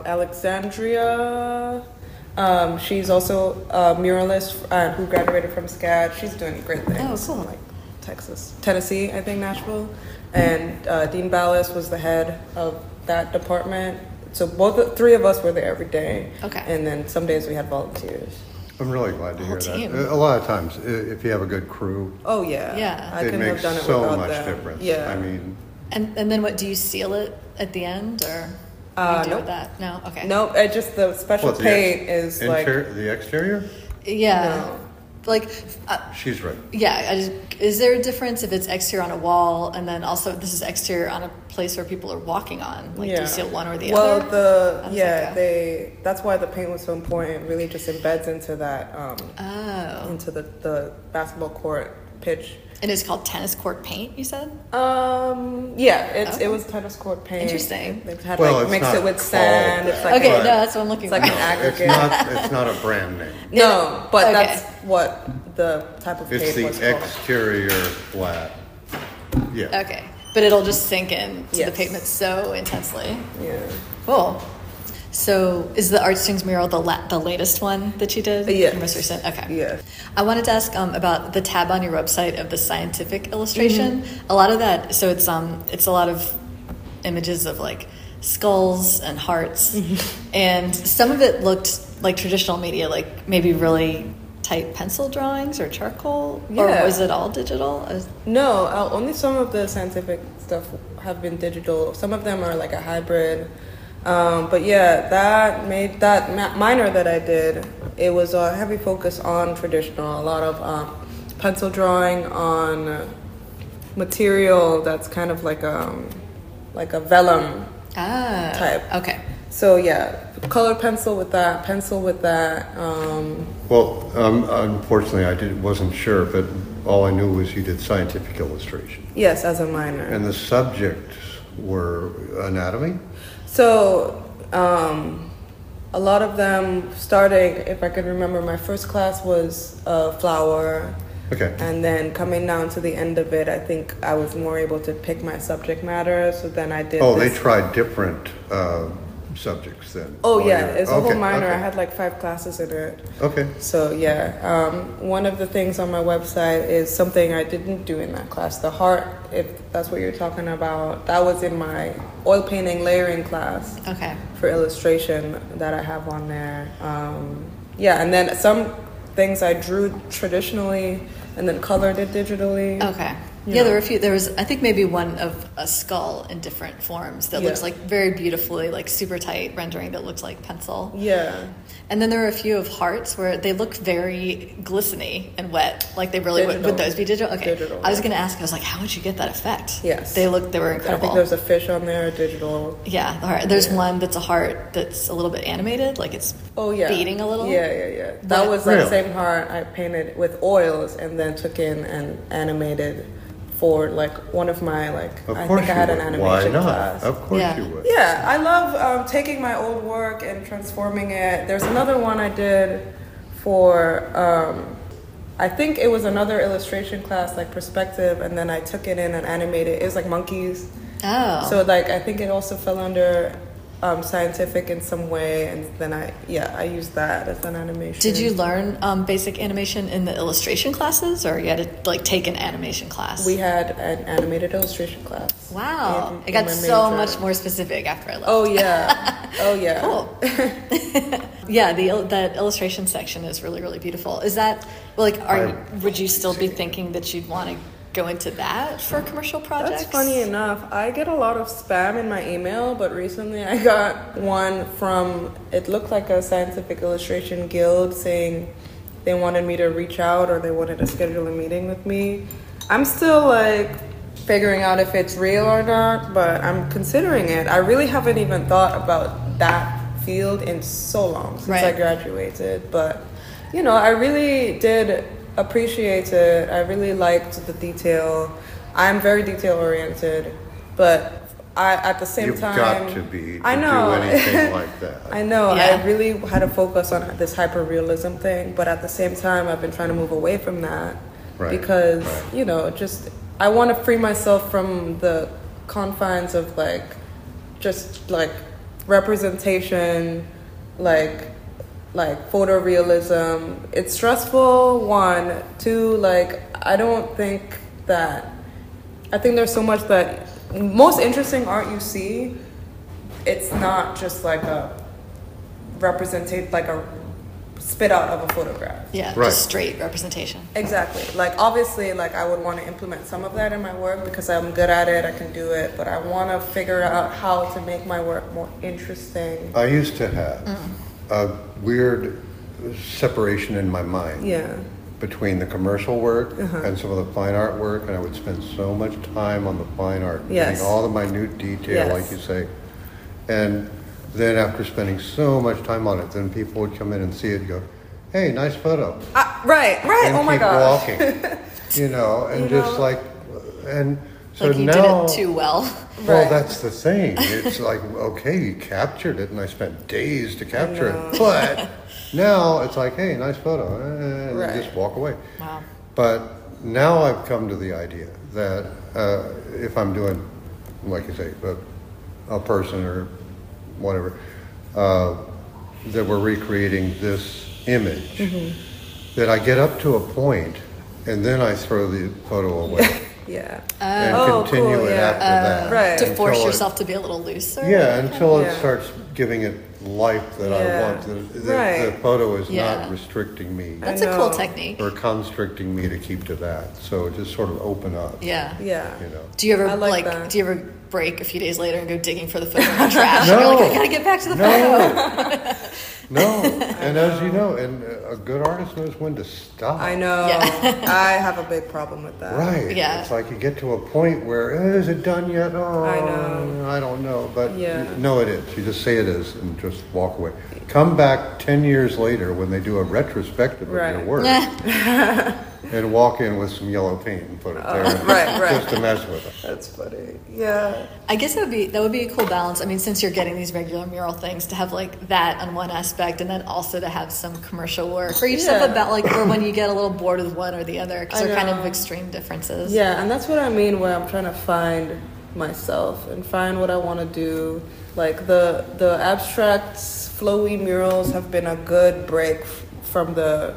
Alexandria. She's also a muralist who graduated from SCAD. She's doing great things. Oh, cool. Like Tennessee, I think, Nashville. And Dean Ballas was the head of that department. So three of us were there every day. Okay. And then some days we had volunteers. I'm really glad to hear Whole team. that. A lot of times, if you have a good crew, Oh yeah. Yeah. I it couldn't have makes done it so without much them. difference. Yeah. I mean, And then what do you seal it at the end or what do you do nope. with that? No. Okay. Nope. Just the special what, paint is like the exterior? Yeah. No. Like. She's right. Yeah, is there a difference if it's exterior on a wall and then also this is exterior on a place where people are walking on? Like, do you seal one or the well, other? How does that go? that's why the paint was so important. It really just embeds into that, Oh. into the basketball court pitch. And it's called tennis court paint, you said? Yeah, it was tennis court paint. Interesting. They had Well, like it's mix not it with sand. called It's that. like Okay, a, no, that's what I'm looking it's like for. an aggregate. It's not a brand name. No, but Okay. that's what the type of It's paint the was called. exterior flat. Yeah. Okay. But it'll just sink in to the Yes. pavement so intensely. Yeah. Cool. So is the Art Strings mural the latest one that you did? Yes. The most recent? Okay. Yes. I wanted to ask about the tab on your website of the scientific illustration. Mm-hmm. A lot of that, so it's a lot of images of like skulls and hearts, Mm-hmm. and some of it looked like traditional media, like maybe really tight pencil drawings or charcoal, or Yeah. was it all digital? No, only some of the scientific stuff have been digital. Some of them are like a hybrid. But yeah, that minor that I did, it was a heavy focus on traditional. A lot of pencil drawing on material that's kind of like a vellum type. Okay. So yeah, colored pencil with that, pencil with that. Well, unfortunately, wasn't sure, but all I knew was you did scientific illustration. Yes, as a minor. And the subjects were anatomy? So, a lot of them starting, if I could remember, my first class was flower. Okay. And then coming down to the end of it, I think I was more able to pick my subject matter. So then I did. Oh, they this- tried different subjects then? Oh while yeah, you were- it's a whole okay, minor. okay. I had like 5 classes in it. Okay. So yeah, one of the things on my website is something I didn't do in that class. The heart, if that's what you're talking about, that was in my oil painting layering class Okay. for illustration that I have on there. Yeah, and then some things I drew traditionally and then colored it digitally. Okay. You Yeah, know. there were a few. There was, I think, maybe one of a skull in different forms that looks Yeah. like very beautifully, like super tight rendering that looks like pencil. Yeah. And then there were a few of hearts where they look very glistening and wet. Like they really would Digital. those be digital? Okay. Digital, I was yeah. going to ask. I was like, how would you get that effect? Yes. They were I incredible. think there's a fish on there, digital. Yeah, the heart. There's Yeah. one that's a heart that's a little bit animated, like it's Oh yeah. beating a little. Yeah. But- That was that Really? same heart I painted with oils and then took in and animated for like one of my Of I course think I had you an would. Why animation not? class. Of course Yeah. you would. Yeah, I love taking my old work and transforming it. There's another one I did for, I think it was another illustration class, like perspective, and then I took it in and animated. It was like monkeys. Oh. So like I think it also fell under scientific in some way, and then I used that as an animation. Did you learn basic animation in the illustration classes, or you had to like take an animation class? We had an animated illustration class. Wow, in it got my so major. much more specific after I left. Oh yeah, oh yeah. Cool. Yeah, that illustration section is really, really beautiful. Is that like? Would you still be thinking that you'd want to go into that for commercial projects? That's funny enough. I get a lot of spam in my email, but recently I got one from, it looked like a scientific illustration guild saying they wanted me to reach out or they wanted to schedule a meeting with me. I'm still like figuring out if it's real or not, but I'm considering it. I really haven't even thought about that field in so long since I Right. graduated, but you know, I really did appreciate it. I really liked the detail. I'm very detail oriented, but I at the same You've time got to be to I know. do anything like that. I know. Yeah. I really had to focus on this hyper realism thing, but at the same time I've been trying to move away from that Right, because right. you know, just I want to free myself from the confines of like just like representation, like photorealism. It's stressful, 1. 2, like I think there's so much that most interesting art you see, it's not just like a like a spit out of a photograph. Yeah, Right. just straight representation. Exactly. Like obviously, like I would want to implement some of that in my work because I'm good at it. I can do it, but I want to figure out how to make my work more interesting. I used to have a weird separation in my mind Yeah. between the commercial work and some of the fine art work, and I would spend so much time on the fine art, Yes. getting all the minute detail, Yes. like you say. And then after spending so much time on it, then people would come in and see it and go, "Hey, nice photo," Right. and Oh my keep gosh. walking. you know, and just like, and so like you now, did it too well. well, Right. that's the thing. It's like, okay, you captured it, and I spent days to capture it, but now it's like, hey, nice photo, and Right. you just walk away. Wow. But now I've come to the idea that if I'm doing, like you say, a person or whatever, that we're recreating this image, that I get up to a point and then I throw the photo away Yeah. and Oh, continue cool, it yeah. after that. Right. To force until it- yourself to be a little looser. Yeah, until it Yeah. starts giving it life that I Yeah. want. The Right. photo is Yeah. not restricting me That's I a cool know. technique. or constricting me to keep to that. So just sort of open up. Yeah. Yeah. You know. Do you ever I like that. do you ever break a few days later and go digging for the photo in the trash? No. And you're like, I gotta get back to the photo. No, and as you know, and a good artist knows when to stop. I know. Yeah. I have a big problem with that. Right. Yeah. It's like you get to a point where, is it done yet? Oh, I know. I don't know. But Yeah. no, it is. You just say it is and just walk away. Come back 10 years later when they do a retrospective of Right. your work and walk in with some yellow paint and put it there right. just to mess with it. That's funny. Yeah. I guess that would be a cool balance. I mean, since you're getting these regular mural things, to have like that on one aspect, and then also to have some commercial work, or you just have Yeah. about like, or when you get a little bored with one or the other, because I they're kind know. of extreme differences. Yeah, and that's what I mean where I'm trying to find myself and find what I want to do. Like the abstract flowy murals have been a good break from the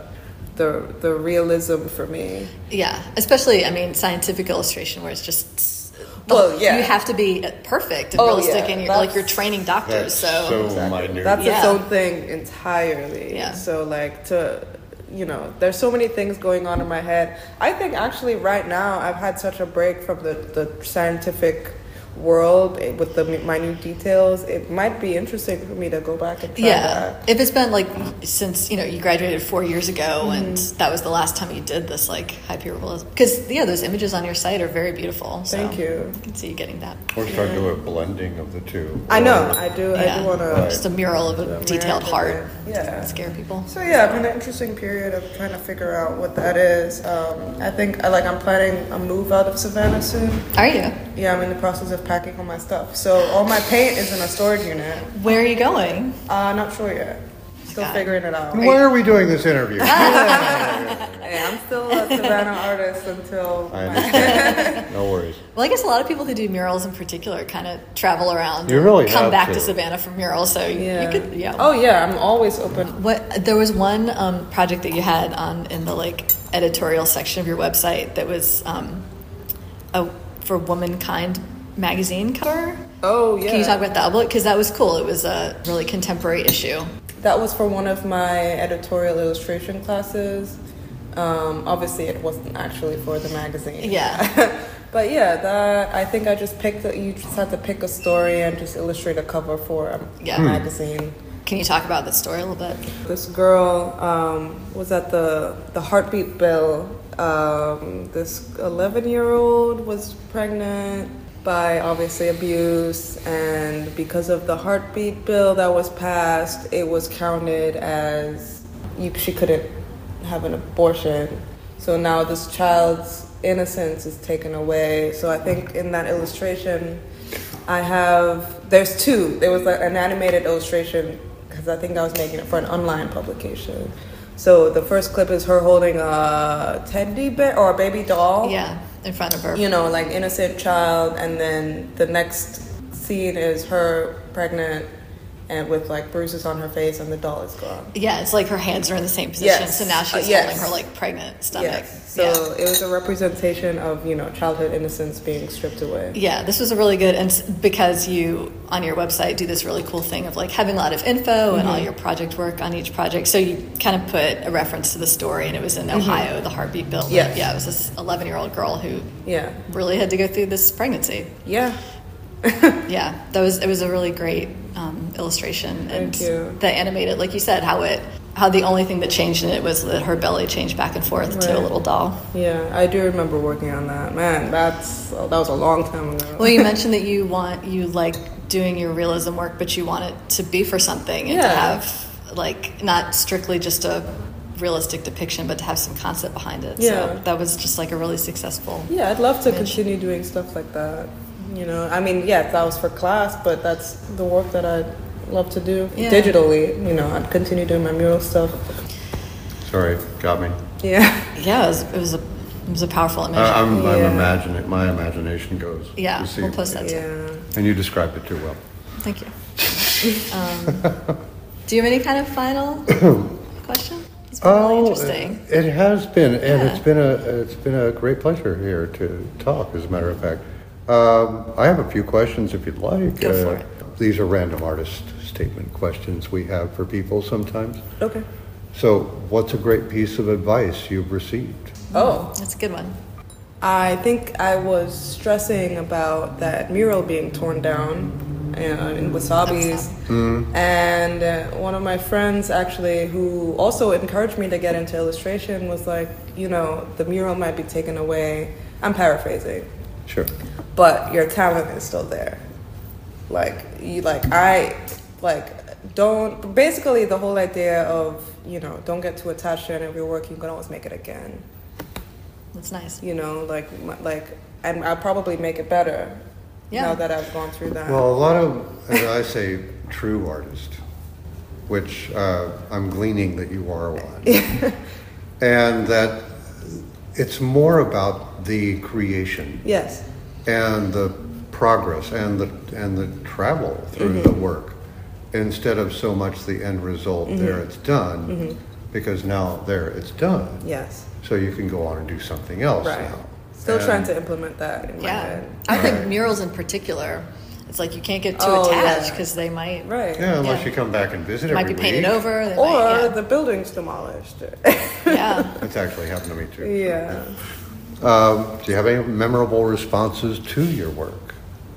realism for me. Yeah, especially I mean, scientific illustration where it's just. Well, yeah. You have to be perfect and Oh, realistic, yeah, and you're that's- like you're training doctors. That's so minute. That's its Yeah. own thing entirely. Yeah. So like there's so many things going on in my head. I think actually right now I've had such a break from the scientific world with the minute details. It might be interesting for me to go back and try Yeah, that. if it's been like since you graduated 4 years ago, and that was the last time you did this like hyperrealism, because those images on your site are very beautiful. So Thank you. I can see you getting that. Or start doing a blending of the two. I know. Or- I do Yeah. want to. Right. Just a mural of a detailed heart. Yeah. Scare people. So yeah, I've been in an interesting period of trying to figure out what that is. I think I'm planning a move out of Savannah soon. Are you? Yeah, I'm in the process of packing all my stuff. So all my paint is in a storage unit. Where are you going? Not sure yet. Still Got it. figuring it out. Why are we doing this interview? Hey, I'm still a Savannah artist until. I understand. No worries. Well, I guess a lot of people who do murals in particular kind of travel around. You and really come have back to. to Savannah for murals, so Yeah. you could. Yeah. Oh yeah, I'm always open. What there was one project that you had in the like editorial section of your website that was for Womankind magazine cover. Oh yeah. Can you talk about that? Because that was cool. It was a really contemporary issue. That was for one of my editorial illustration classes. Obviously, it wasn't actually for the magazine. Yeah. But yeah, that I think I just picked. You just had to pick a story and just illustrate a cover for a Yeah. magazine. Can you talk about that story a little bit? This girl was at the Heartbeat Bill. This 11-year-old was pregnant by obviously abuse, and because of the Heartbeat Bill that was passed, it was counted as she couldn't have an abortion. So now this child's innocence is taken away. So I think in that illustration, there's two. There was like an animated illustration because I think I was making it for an online publication. So the first clip is her holding a teddy bear or a baby doll. Yeah, in front of her. Like innocent child, and then the next scene is her pregnant and with like bruises on her face, and the doll is gone. Yeah, it's like her hands are in the same position, Yes. so now she's Yes. holding her like pregnant stomach. Yes. So it was a representation of childhood innocence being stripped away. Yeah, this was a really good, and because you on your website do this really cool thing of like having a lot of info and all your project work on each project. So you kind of put a reference to the story, and it was in Ohio, the Heartbeat Bill. Yes. Yeah, it was this 11-year-old girl who Yeah. really had to go through this pregnancy. Yeah. Yeah, it was a really great illustration, and Thank you. the animated, like you said, how the only thing that changed in it was that her belly changed back and forth to a Right. little doll. Yeah, I do remember working on that. Man, that was a long time ago. Well, you mentioned that you like doing your realism work, but you want it to be for something and to Yeah. have like not strictly just a realistic depiction, but to have some concept behind it. Yeah. So that was just like a really successful. Yeah, I'd love to image. continue doing stuff like that. I mean, yeah, that was for class, but that's the work that I'd love to do digitally. I'd continue doing my mural stuff. Sorry, got me. Yeah. Yeah, it was a powerful image. I'm imagining. My imagination goes. Yeah, You see, we'll post that too. Yeah. And you described it too well. Thank you. Do you have any kind of final question? It's been really interesting. It has been, and Yeah. it's been a great pleasure here to talk. As a matter of fact, I have a few questions if you'd like. Go for it. These are random artist statement questions we have for people sometimes. Okay. So, what's a great piece of advice you've received? Oh. That's a good one. I think I was stressing about that mural being torn down in Wasabi's. And one of my friends, actually, who also encouraged me to get into illustration, was like, the mural might be taken away. I'm paraphrasing. Sure. But your talent is still there. Don't, basically the whole idea of, don't get too attached to it, and if you're working, you can always make it again. That's nice. And I'll probably make it better Yeah. now that I've gone through that. Well, a lot of, as I say, true artists, which I'm gleaning that you are one, and that it's more about the creation Yes. and the progress and the travel through the work, instead of so much the end result. There, it's done, because now there it's done. Yes. So you can go on and do something else Right. now. Still And- trying to implement that in my Yeah. head. I think Right. murals in particular, it's like you can't get too Oh, attached yeah. because they might Right. Yeah, unless Yeah. you come back and visit they might every be painted week. over. They Or might, the building's demolished. yeah. That's actually happened to me too. Yeah. Do you have any memorable responses to your work?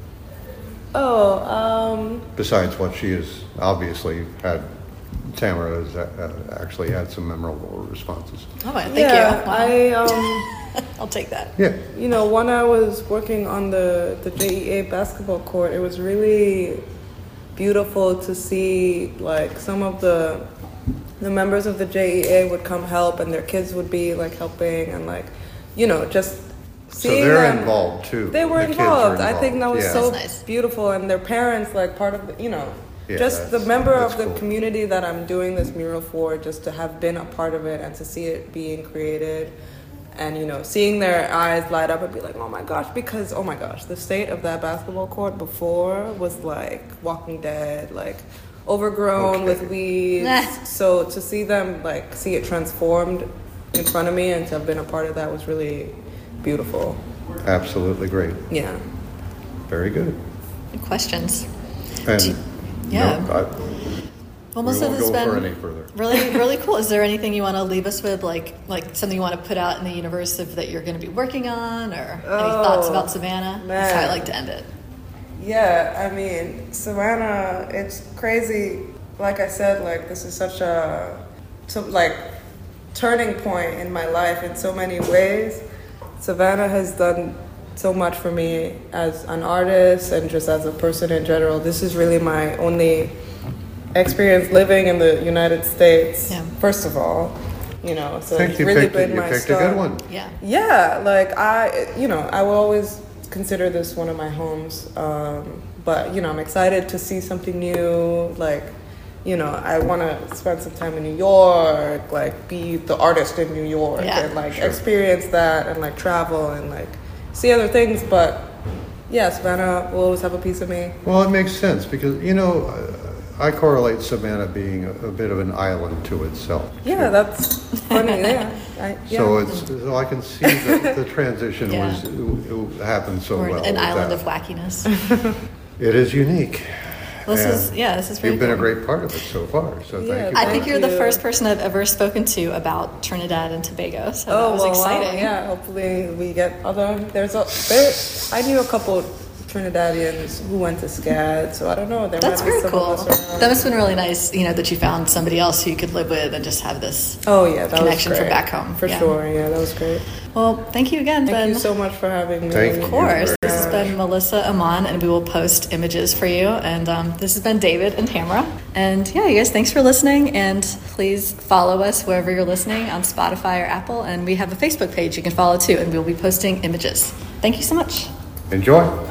Besides what she has obviously had, Tamara has actually had some memorable responses. Oh, thank yeah, you. Wow. I'll take that. Yeah. When I was working on the JEA basketball court, it was really beautiful to see some of the members of the JEA would come help, and their kids would be helping, and just So seeing they're them. involved too. They were The kids involved. are I think that was Yeah. so That's nice. beautiful, and their parents part of the Yeah, just the that's- member that's of the cool. community that I'm doing this mural for, just to have been a part of it and to see it being created, and seeing their eyes light up and be like, oh my gosh, because oh my gosh, the state of that basketball court before was like Walking Dead, overgrown Okay. with weeds. Nah. So to see them see it transformed in front of me and to have been a part of that was really beautiful. Absolutely great. Yeah. Very good. Good questions. And Yeah. no, Well, we most of won't this go has for been any further. really, really cool. Is there anything you want to leave us with, like something you want to put out in the universe that you're going to be working on, or any thoughts about Savannah? That's how I man. like to end it. Yeah, I mean, Savannah, it's crazy. Like I said, this is such a turning point in my life in so many ways. Savannah has done so much for me as an artist and just as a person in general. This is really my only experience living in the United States, Yeah. first of all. So I think it's you really picked, been you my picked a start. good one. Yeah. Yeah, I will always consider this one of my homes. But, I'm excited to see something new. I want to spend some time in New York, be the artist in New York, Yeah. and Sure. experience that, and travel and see other things. But yeah, Savannah will always have a piece of me. Well, it makes sense because, I correlate Savannah being a bit of an island to itself. Yeah, that's funny. Yeah, So I can see that the transition Yeah. it happened so Or well. an with island that. of wackiness. It is unique. Well, this And is very You've been a cool. great part of it so far. So Yeah, thank you. I for think that. you're the you. first person I've ever spoken to about Trinidad and Tobago, so that was wow, exciting. yeah, hopefully we get other. I knew a couple Trinidadians who went to SCAD, so I don't know. There That's might be very some cool. of us around. That must have been really nice, that you found somebody else who you could live with and just have this. Oh yeah, that connection was from great. back home. For Yeah. sure. Yeah, that was great. Well, thank you again, Thank Ben. you so much for having me. Thank you. Of course. very This has much. been Melissa Aman, and we will post images for you. And this has been David and Tamara. And yeah, you guys, thanks for listening. And please follow us wherever you're listening on Spotify or Apple. And we have a Facebook page you can follow too. And we'll be posting images. Thank you so much. Enjoy.